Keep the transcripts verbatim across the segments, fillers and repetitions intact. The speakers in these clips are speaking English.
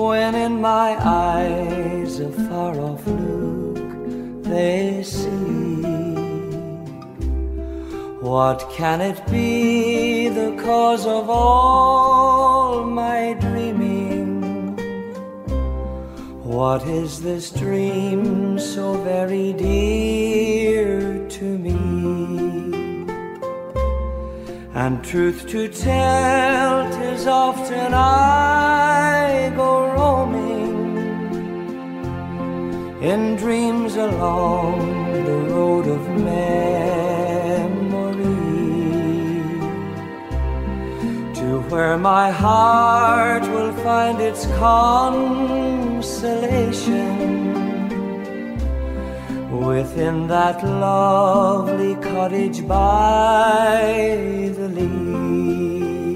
when in my eyes a far-off look they see. What can it be, the cause of all my dreaming? What is this dream so very dear to me? And truth to tell, 'tis often I go roaming in dreams along the road of memory, to where my heart will find its consolation within that lovely cottage by the lea.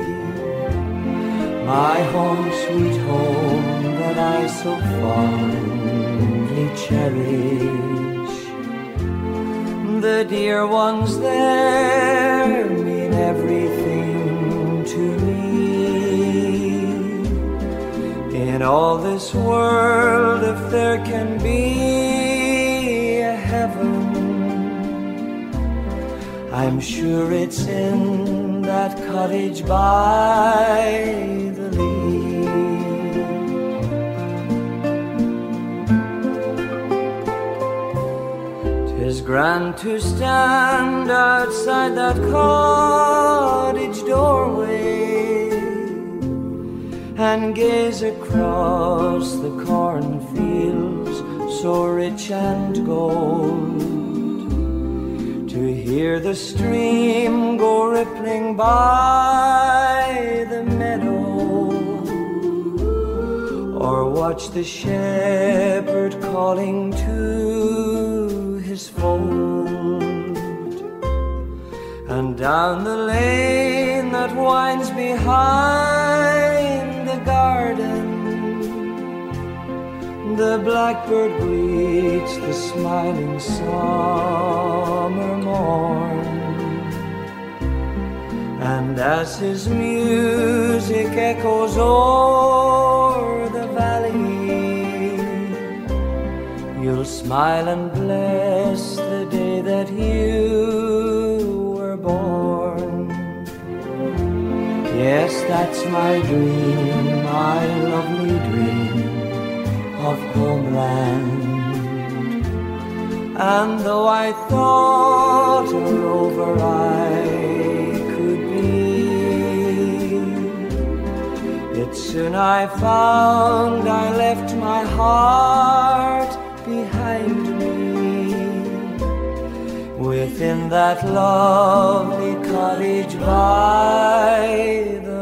My home, sweet home, that I so fondly cherish. The dear ones there mean everything to me. In all this world, if there can be a heaven, I'm sure it's in that cottage by the lea. 'Tis grand to stand outside that cottage doorway and gaze across the cornfields so rich and gold, to hear the stream go rippling by the meadow, or watch the shepherd calling to his fold. And down the lane that winds behind the garden, the blackbird greets the smiling summer morn. And as his music echoes o'er the valley, you'll smile and bless the day that you were born. Yes, that's my dream, my lovely dream of homeland. And though I thought a rover I could be, yet soon I found I left my heart behind me within that lovely cottage by the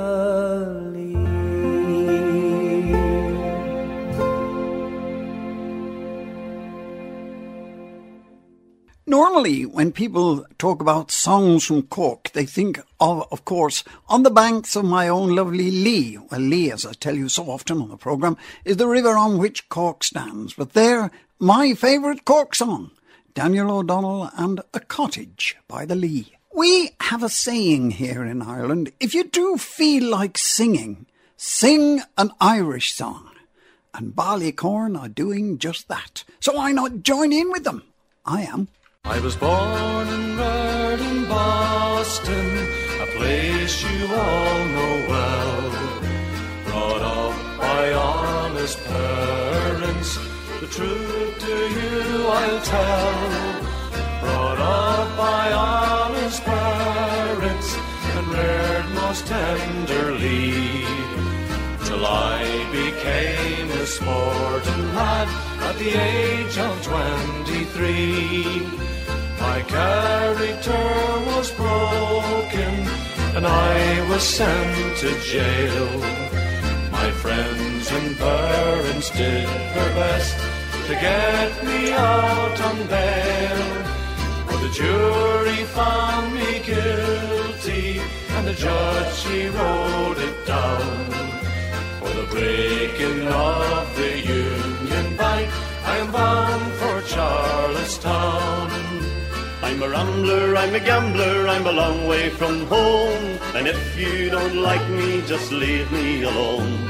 Normally, when people talk about songs from Cork, they think of, of course, On the Banks of My Own Lovely Lee. Well, Lee, as I tell you so often on the programme, is the river on which Cork stands. But they're my favourite Cork song, Daniel O'Donnell and A Cottage by the Lee. We have a saying here in Ireland: if you do feel like singing, sing an Irish song. And Ballycorn are doing just that. So why not join in with them? I am. I was born and reared in Boston, a place you all know well. Brought up by honest parents, the truth to you I'll tell. Brought up by honest parents and reared most tenderly, till I became a sporting lad at the age of twenty-three. My character was broken and I was sent to jail. My friends and parents did their best to get me out on bail, but the jury found me guilty and the judge, he wrote it down. For the breaking of the Union Bank, I am bound for Charlestown. I'm a rambler, I'm a gambler, I'm a long way from home, and if you don't like me, just leave me alone.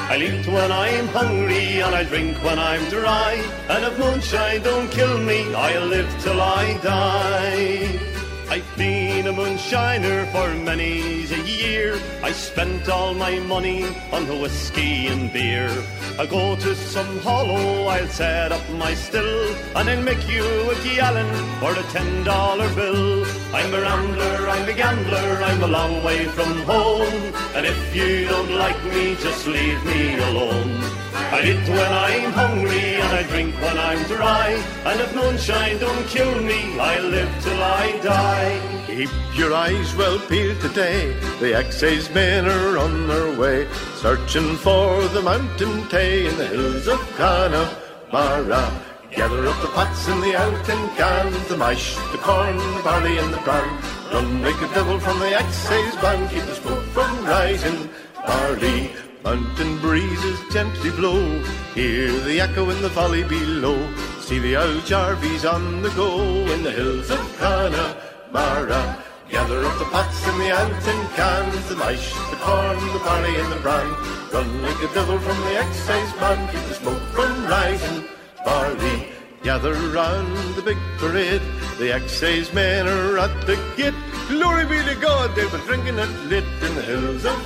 I'll eat when I'm hungry and I'll drink when I'm dry. And if moonshine don't kill me, I'll live till I die. I've been a moonshiner for many's a year. I spent all my money on the whiskey and beer. I'll go to some hollow, I'll set up my still, and I'll make you a gallon for a ten dollar bill. I'm a rambler, I'm a gambler, I'm a long way from home, and if you don't like me, just leave me alone. I eat when I'm hungry and I drink when I'm dry, and if moonshine don't kill me, I'll live till I die. Keep your eyes well peeled today, the excise men are on their way, searching for the mountain tay in the hills of Connemara. Gather up the pots and the ountain cans, the mash, the corn, the barley and the bran. Run like a devil from the excise van, keep the smoke from rising. Barley, mountain breezes gently blow, hear the echo in the valley below. See the old Jarvies on the go in the hills of Connemara. Gather up the pots and the ountain cans, the mash, the corn, the barley and the bran. Run like a devil from the excise man, keep the smoke from rising. Barley, gather round the big parade, the excise men are at the gate. Glory be to God, they've been drinking it lit in the hills of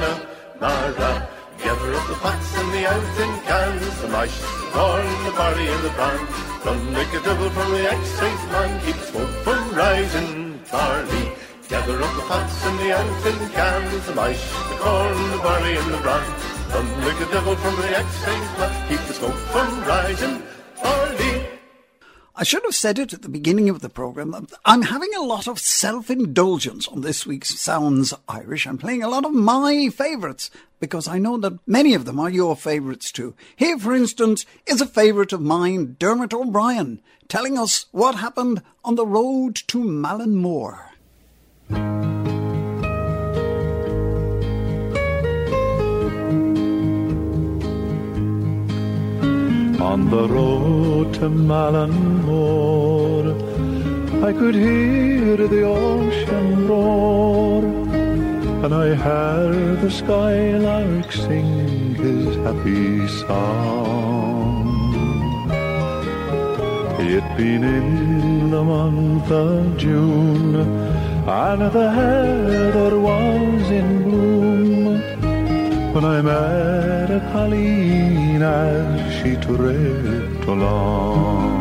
Connemara. Gather up the pots and the ountain cans, the mash, the corn, the barley and the bran. Run like a devil from the excise man, keep the smoke from rising. Barley, gather up the pots and the ountain cans, the mash, the corn, the barley and the bran. Run like a devil from the excise man, keep the smoke from rising. Barley. I should have said it at the beginning of the programme. I'm having a lot of self-indulgence on this week's Sounds Irish. I'm playing a lot of my favourites because I know that many of them are your favourites too. Here, for instance, is a favourite of mine, Dermot O'Brien, telling us what happened on the road to Mallinmore. On the road to Mallinmore, I could hear the ocean roar, and I heard the skylark sing his happy song. It'd been in the month of June, and the heather was in bloom, when I met a Colleen as she tripped along.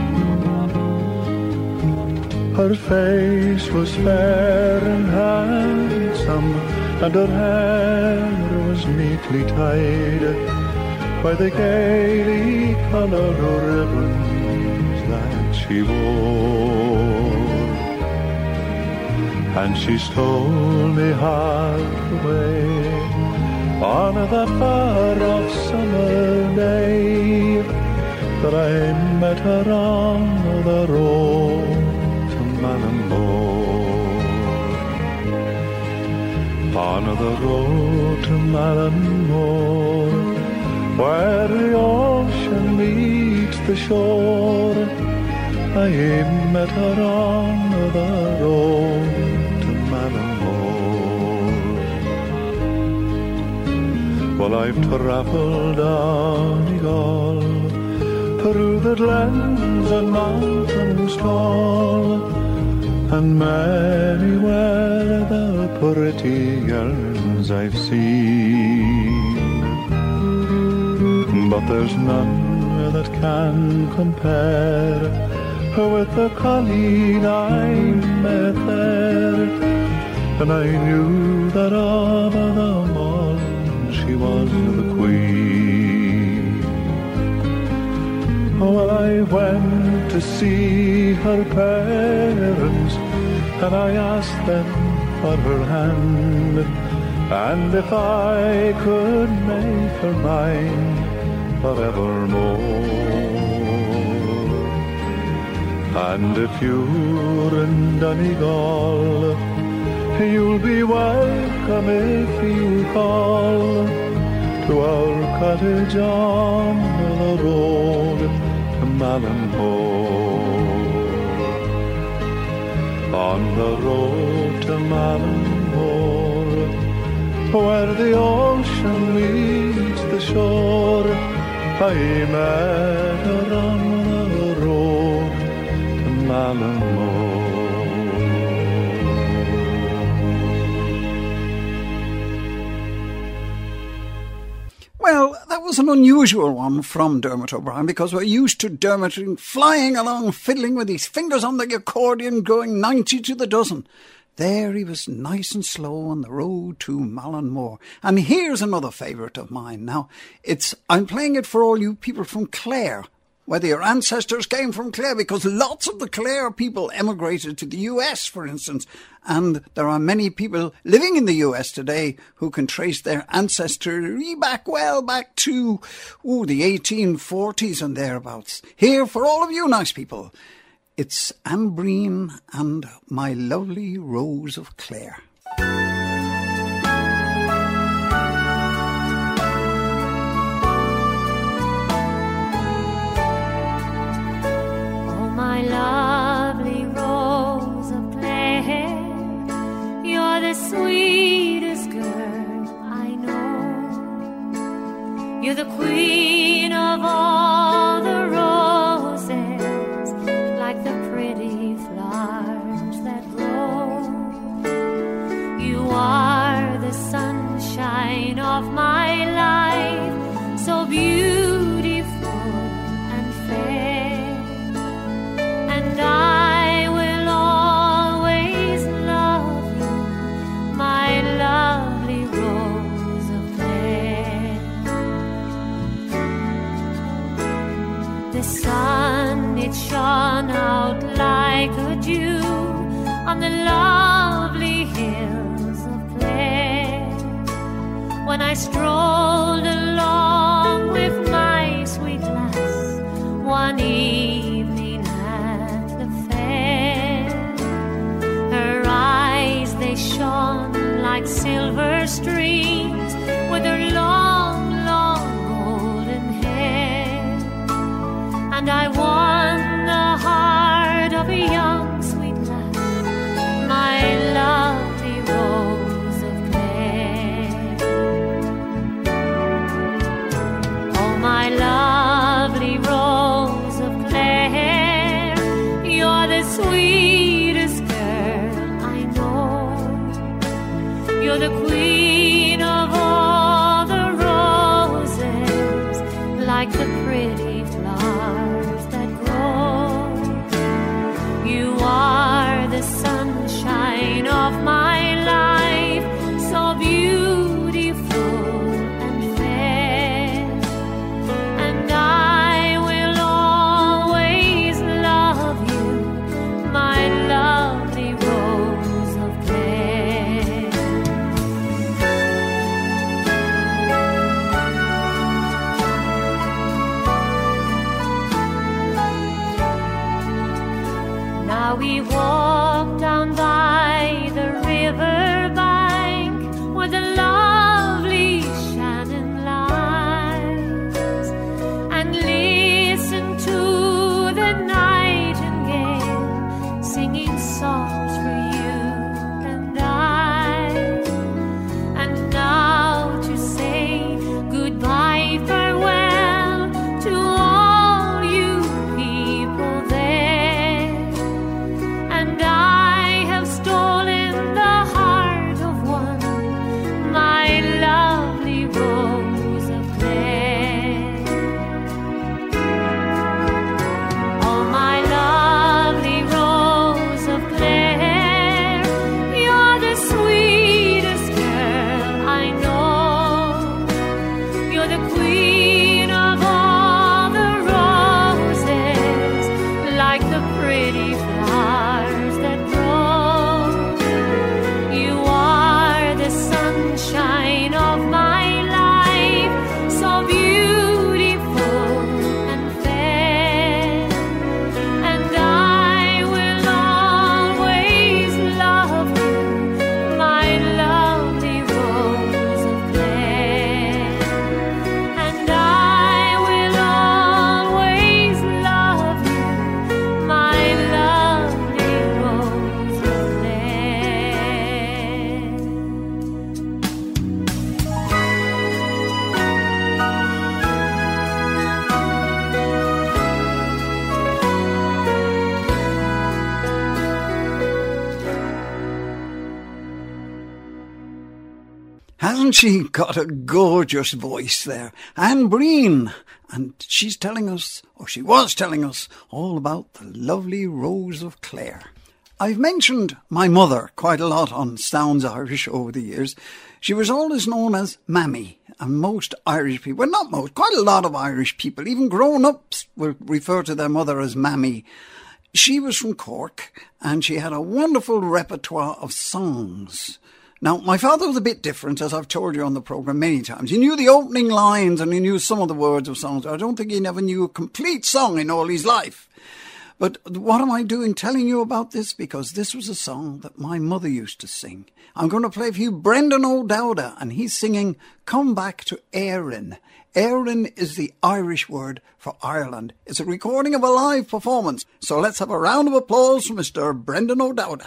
Her face was fair and handsome, and her hair was neatly tied by the gaily coloured ribbons that she wore. And she stole me half away on that far-off summer day that I met her on the road to Mallinmore. On the road to Mallinmore, where the ocean meets the shore, I met her on the road to Mallinmore. Well, I've travelled down Donegal, through the glens and mountains tall, and many were the pretty girls I've seen, but there's none that can compare with the Colleen I met there. And I knew that of them all she was the queen. Well, I went to see her parents, and I asked them for her hand, and if I could make her mine forevermore. And if you're in Donegal, you'll be welcome if you call to our cottage on the road to Mallinmore. On the road to Mallinmore, where the ocean meets shore, I met her on the road to Mallinmore. Well, that was an unusual one from Dermot O'Brien, because we're used to Dermot flying along, fiddling with his fingers on the accordion, going ninety to the dozen. There he was nice and slow on the road to Mallinmore. And here's another favourite of mine. Now, it's I'm playing it for all you people from Clare, whether your ancestors came from Clare, because lots of the Clare people emigrated to the U S, for instance, and there are many people living in the U S today who can trace their ancestry back well back to ooh, the eighteen forties and thereabouts. Here, for all of you nice people, it's Anne Breen and My Lovely Rose of Clare. My lovely rose of Clare, you're the sweetest girl I know. You're the queen of all the roses, like the pretty flowers that grow. You are the sunshine of my life, so beautiful and fair. And I will always love you, my lovely rose of Clare. The sun, it shone out like a dew on the lovely hills of Clare. When I strolled along with my sweet lass one evening, they shone like silver streams with her long, long golden hair. And I won the heart of a young sweet lass, my lovely rose of Clare. Oh, my lovely rose of Clare, you're the sweetest You're the queen of all the roses, like the pretty flowers that grow. You are the sunshine of my life, so beautiful and fair. And I will always love you, my lovely rose of Clare. We walk down by the river bank where the lovely Shannon lies, and listen to the nightingale singing songs for you and I. And now to say goodbye, farewell to all you people there. And I have stolen the heart of one, my lovely rose of Clare. Oh, my lovely rose of Clare, you're the sweetest girl I know. You're the queen of all the roses, like the pretty flowers that grow. You are the sunshine of my life, so beautiful and fair. And I will always love you, my lovely rose of Clare. And Hasn't she got a gorgeous voice there? Anne Breen. And she's telling us, or she was telling us, all about the lovely Rose of Clare. I've mentioned my mother quite a lot on Sounds Irish over the years. She was always known as Mammy, and most Irish people, well not most, quite a lot of Irish people, even grown-ups will refer to their mother as Mammy. She was from Cork, and she had a wonderful repertoire of songs. Now, my father was a bit different, as I've told you on the programme many times. He knew the opening lines and he knew some of the words of songs. I don't think he never knew a complete song in all his life. But what am I doing telling you about this? Because this was a song that my mother used to sing. I'm going to play for you Brendan O'Dowda, and he's singing Come Back to Éireann. Éireann is the Irish word for Ireland. It's a recording of a live performance. So let's have a round of applause for Mister Brendan O'Dowda.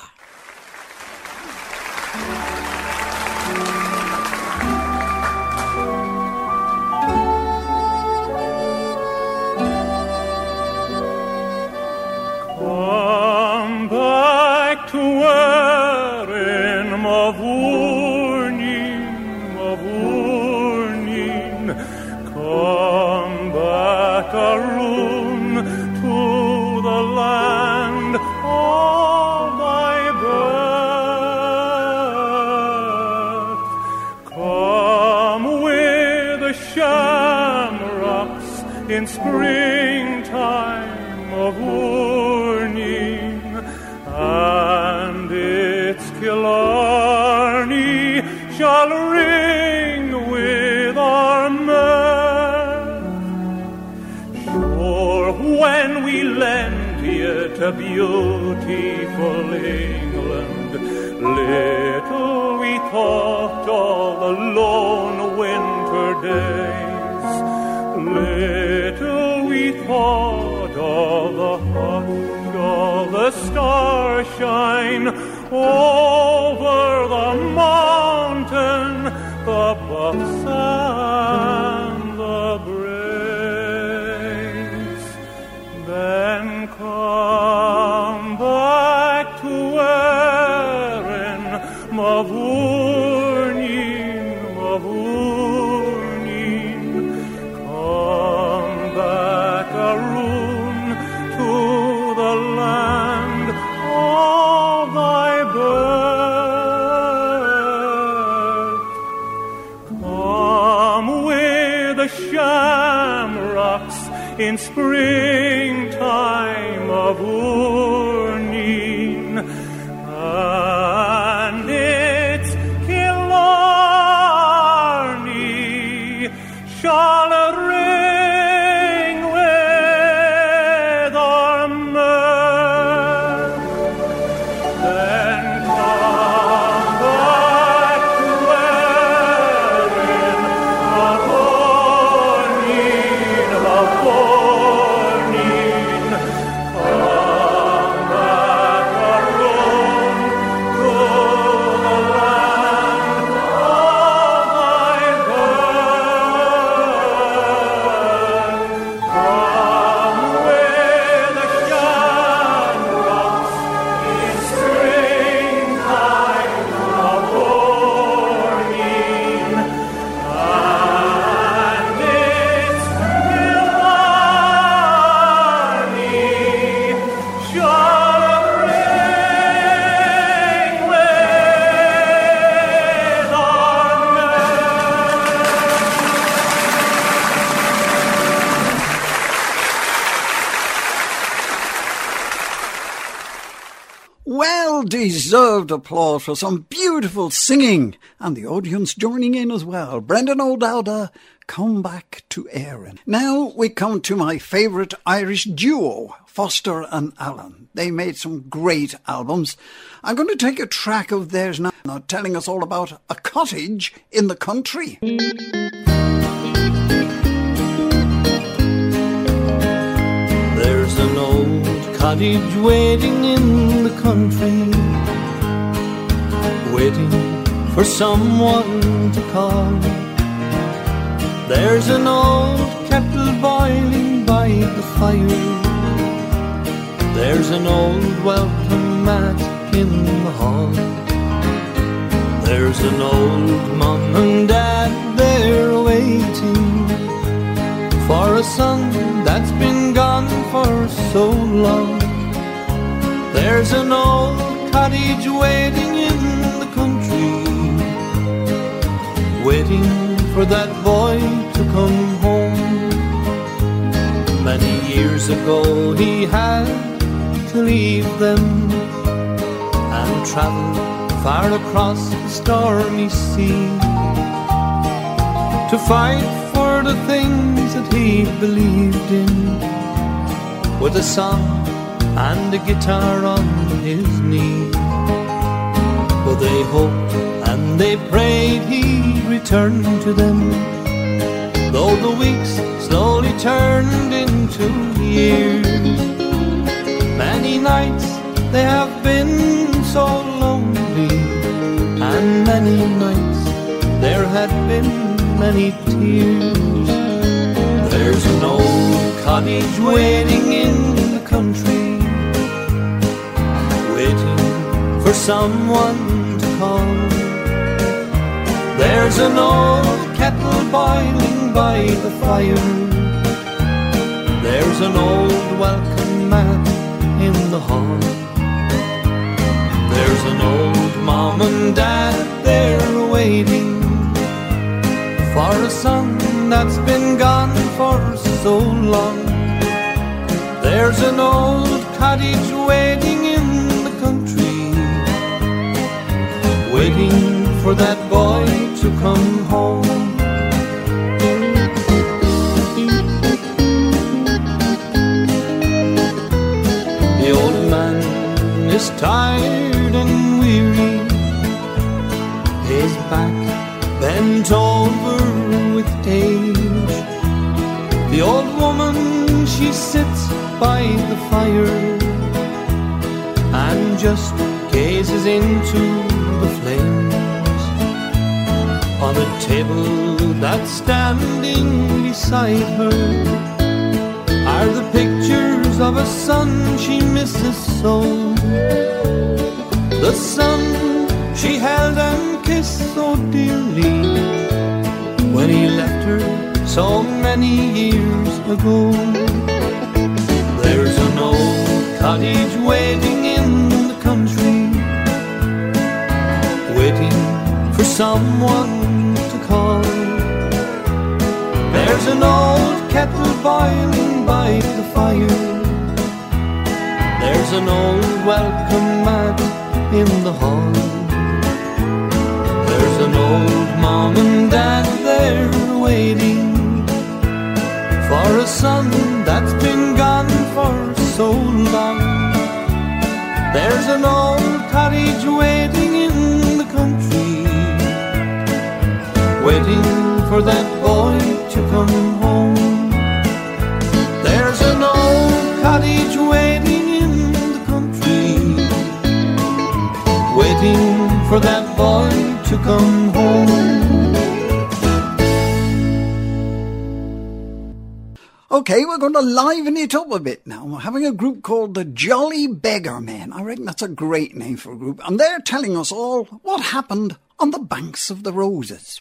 Come back to Éireann, Mavourneen, Mavourneen. Come back, Arun, to the land of thy birth. Come with the shamrocks in springtime of and its Killarney shall ring with our mirth. Sure, when we lend you to beautiful England, little we thought of the lone winter days, little we thought of the hush of the starshine over the mountain, the buffs and the braes. Then come back to Éireann, Mavourneen, Mavourneen. Come back, Arun, to the land of thy birth. Come with the shamrocks in springtime of Oorneen, and its Killarney shall ring with our mirth. Then come back to Éireann, Mavourneen, Mavourneen. Come back, Arun, to the land of thy birth. Come with the shamrocks in springtime of Oorneen, and its Killarney shall ring with our Well-deserved applause for some beautiful singing, and the audience joining in as well. Brendan O'Dowda, Come Back to Éireann. Now we come to my favourite Irish duo, Foster and Allen. They made some great albums. I'm going to take a track of theirs now, now telling us all about a cottage in the country. There's an old cottage waiting in the country, waiting for someone to call. There's an old kettle boiling by the fire, there's an old welcome mat in the hall. There's an old mom and dad there waiting for a son that's been gone for so long. There's an old cottage waiting in the country, waiting for that boy to come home. Many years ago he had to leave them and travel far across the stormy sea to fight for the things that he believed in, with a song and a guitar on his knee. But they hoped and they prayed he'd return to them, though the weeks slowly turned into years. Many nights they have been so lonely, and many nights there had been many tears. There's an old cottage waiting in the country, waiting for someone to call. There's an old kettle boiling by the fire. There's an old welcome mat in the hall. There's an old mom and dad there waiting for a son that's been gone for so long. There's an old cottage waiting in the country, waiting for that boy to come home. The old man is tired and weary, his back bent over with age. The old woman, she sits by the fire and just gazes into the flames. On a table that's standing beside her are the pictures of a son she misses so. The son she held and kissed so dearly when he left her so many years ago. There's an old cottage waiting in the country, waiting for someone to call. There's an old kettle boiling by the fire. There's an old welcome mat in the hall. There's an old mom and dad there waiting for a son that's been gone for so long. There's an old cottage waiting in the country, waiting for that boy to come home. There's an old cottage waiting in the country, waiting for that boy to come home. Okay, we're going to liven it up a bit now. We're having a group called the Jolly Beggar Men. I reckon that's a great name for a group. And they're telling us all what happened on the banks of the roses.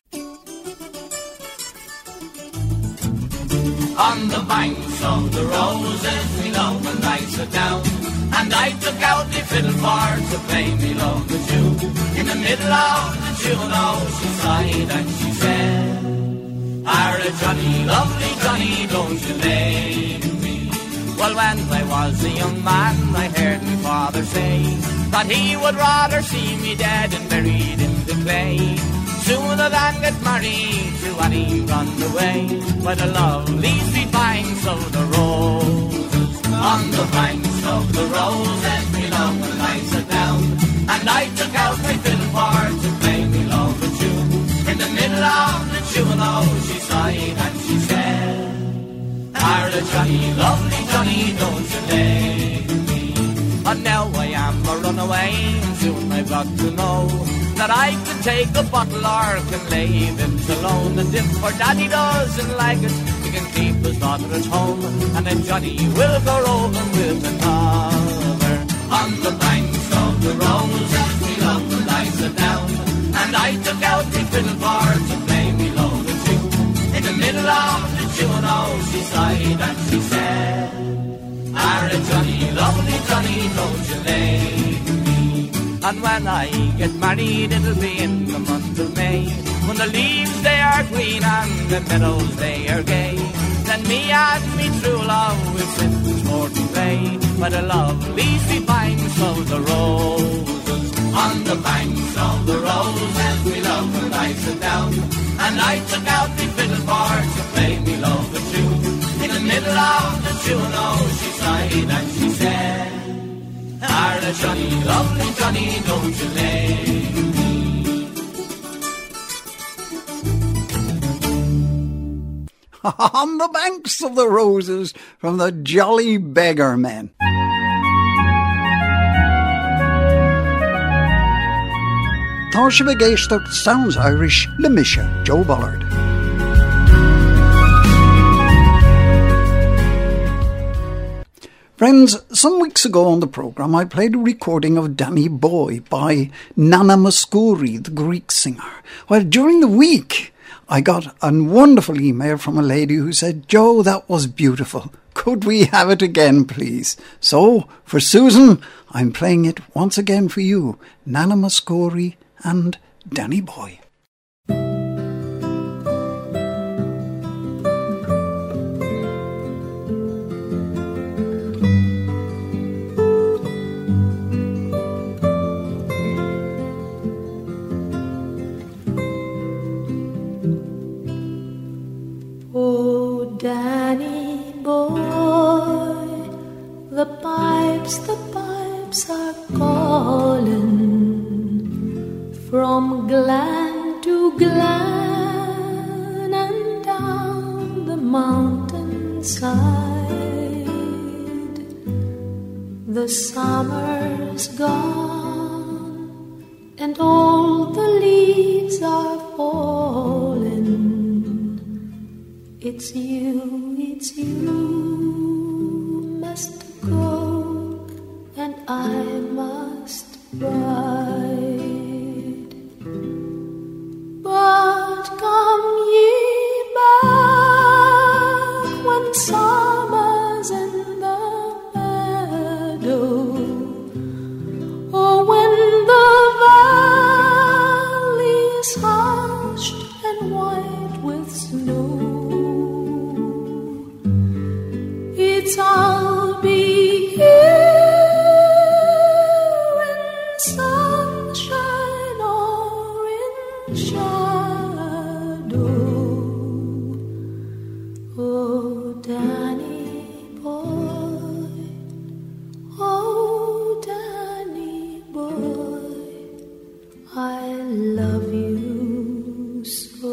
On the banks of the roses, me love and I sat down, and I took out the fiddle for to play me love the tune. In the middle of the tune, oh, she sighed and she said, "Are a Johnny, lovely Johnny, don't you leave me." Well, when I was a young man, I heard my father say that he would rather see me dead and buried in the clay sooner than get married to any runaway by the lovely sweet banks of the roses. On the banks of the roses, me love and I sat down, and I took out my fiddle for to play me love a tune. In the middle of the tune, oh, she sighed and she said, "Are a Johnny, lovely Johnny, don't you leave me." And now I am a runaway, and soon I've got to know that I can take a bottle or can leave it alone. And if her daddy doesn't like it, he can keep his daughter at home, and then Johnny will go roving with another. On the banks of the roses, we love and I sit down, and I took out the fiddle for to play me load and tune. In the middle of the tune, oh, she sighed and she said, "Are a Johnny, lovely Johnny, don't you leave me. And when I get married, it'll be in the month of May, when the leaves they are green and the meadows they are gay. Then me and me true love will sit in Morton Bay, by the lovely sweet banks of the roses. On the banks of the roses we love and I sit down, and I took out the fiddle for to play me love a tune. In the middle of the tune, oh, she sighed and she said, "Are a Johnny, lovely Johnny, don't you leave me." On the banks of the roses from the Jolly Beggar Men. Tá sé begéisteach Sounds Irish le Misha, Joe Bullard. Friends, some weeks ago on the programme I played a recording of Danny Boy by Nana Mouskouri, the Greek singer. Well, during the week I got a wonderful email from a lady who said, "Joe, that was beautiful. Could we have it again, please?" So, for Susan, I'm playing it once again for you, Nana Mouskouri and Danny Boy. Oh, Danny boy, the pipes, the pipes are calling from glen to glen and down the mountainside. The summer's gone and all the leaves are falling. It's you, it's you must go and I must ride. But come ye back when summer's in the meadow, or when the valley's hushed and white with snow. I'll be here in sunshine or in shadow. Oh, Danny boy, oh, Danny boy, I love you so.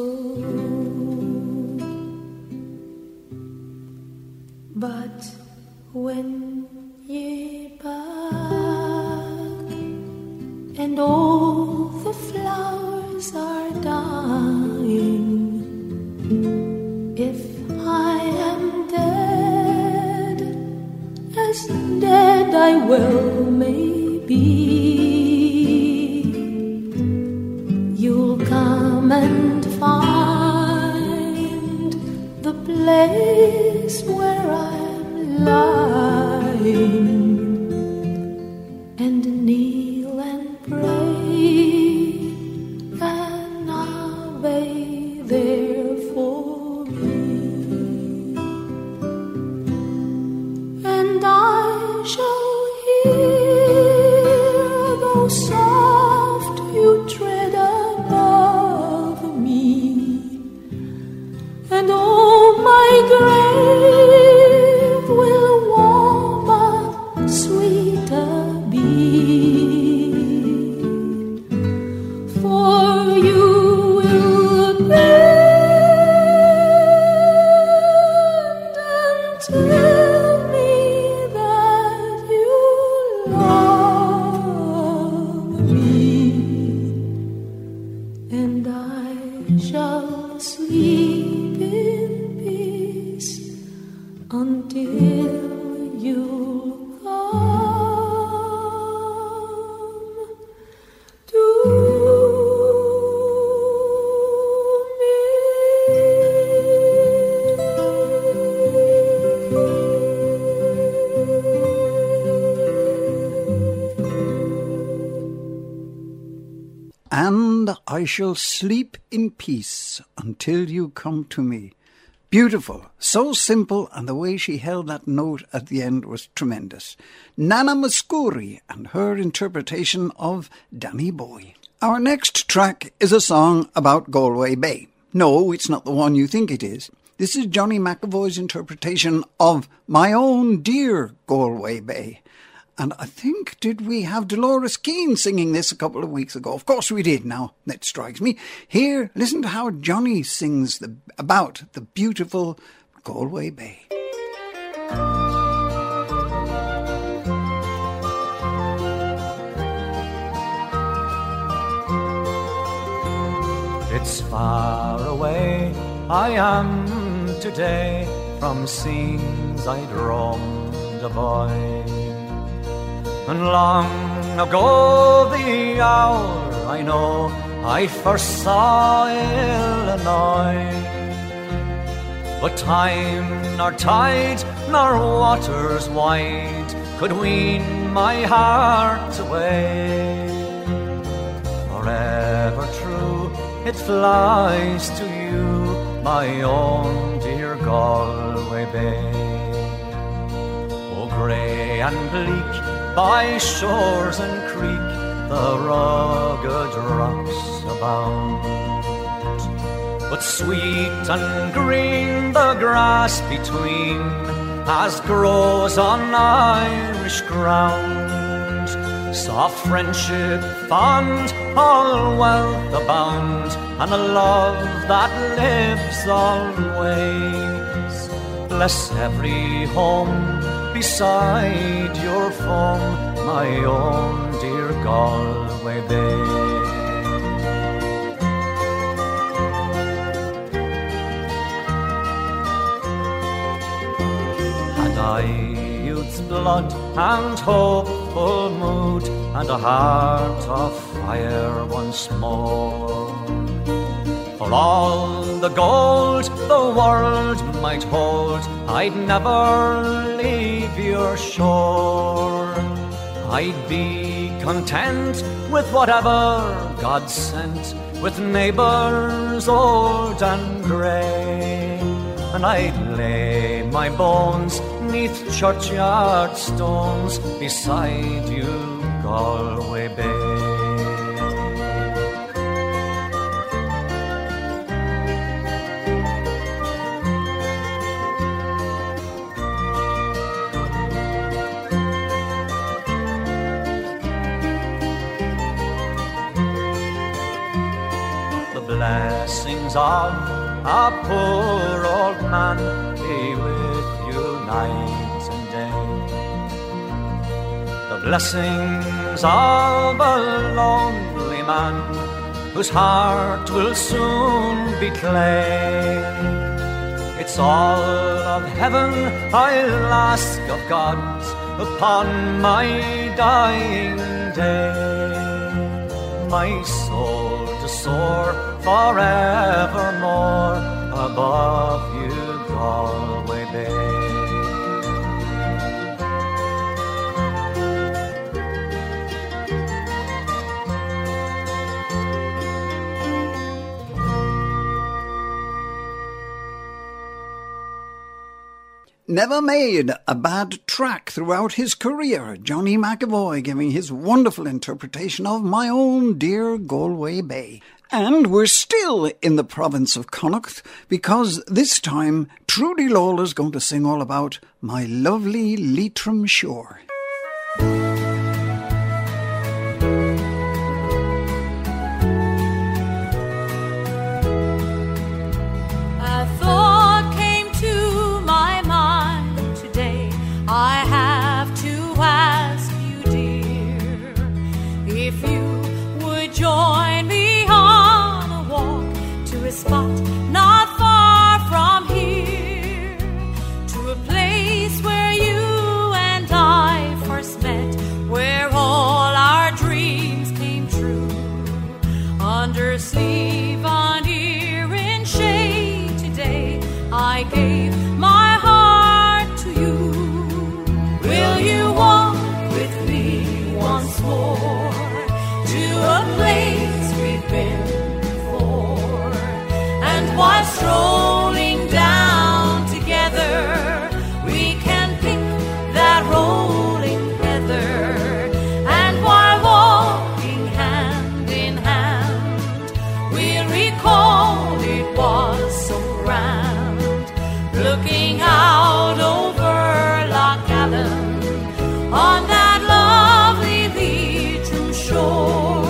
But when ye back and all the flowers are dying, if I am dead, as dead I well may be, you'll come and find the place where I'm lying and kneel and pray an Ave there for me, and I shall hear those soft you tread above me, and oh my grave will warmer, sweeter be, for you will bend and tell me that you love me, and I shall sleep in peace until you come to I shall sleep in peace until you come to me. Beautiful, so simple, and the way she held that note at the end was tremendous. Nana Mouskouri and her interpretation of Danny Boy. Our next track is a song about Galway Bay. No, it's not the one you think it is. This is Johnny McAvoy's interpretation of My Own Dear Galway Bay. And I think, did we have Dolores Keane singing this a couple of weeks ago? Of course we did. Now, that strikes me. Here, listen to how Johnny sings the, about the beautiful Galway Bay. It's far away I am today from scenes I'd roamed a boy. And long ago the hour I know I first saw Illinois. But time nor tide nor waters wide could wean my heart away. Forever true it flies to you, my own dear Galway Bay. Oh, grey and bleak by shores and creek, the rugged rocks abound. But sweet and green the grass between, as grows on Irish ground. Soft friendship fond, all wealth abound, and a love that lives always. Bless every home beside your foam, my own dear Galway Bay. Had I youth's blood and hopeful mood, and a heart of fire once more, for all the gold the world might hold, I'd never leave your shore. I'd be content with whatever God sent, with neighbours old and grey, and I'd lay my bones neath churchyard stones beside you, Galway Bay. Blessings of a poor old man be with you night and day. The blessings of a lonely man whose heart will soon be clay. It's all of heaven I'll ask of God upon my dying day. My soul to soar forevermore above you, Galway Bay. Never made a bad track throughout his career. Johnny McAvoy giving his wonderful interpretation of My Own Dear Galway Bay. And we're still in the province of Connacht, because this time Trudy Lawler's going to sing all about My Lovely Leitrim Shore. A thought came to my mind today. I have to ask you, dear, if you would join me to a spot not far from here, to a place where you and I looking out over Loch Allen on that lovely Leitrim shore.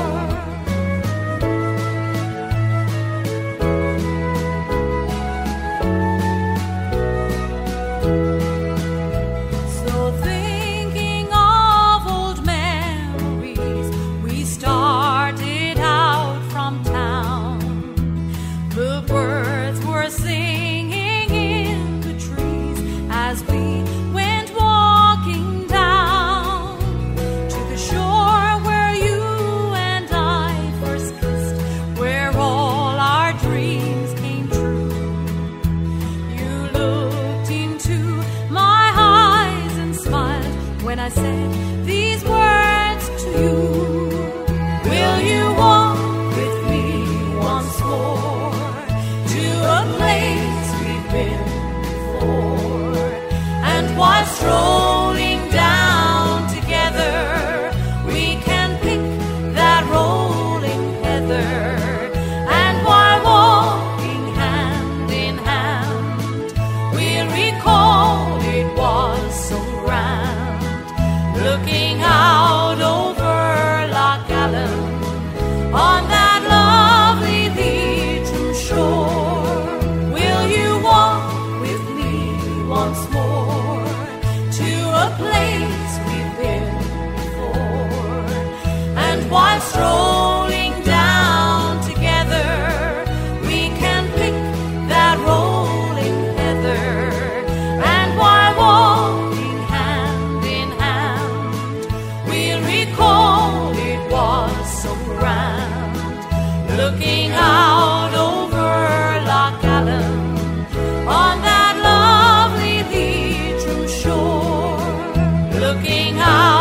So thinking of old memories, we started out from town. The birds were singing in the trees as we went walking down to the shore where you and I first kissed, where all our dreams came true. You looked into my eyes and smiled when I said these words to you. Will you walk with me once more to a place we've been before? And while strolling down together, we can pick that rolling heather. And while walking hand in hand, we'll recall it was so grand, looking out over Loch Allen on that lovely Leitrim shore. Will you walk with me once more to a place we've been before? And while strolling down together, we can pick that rolling heather. And while walking hand in hand, we'll recall it was so grand, looking out over Loch Allen on that lovely Leitrim shore, looking out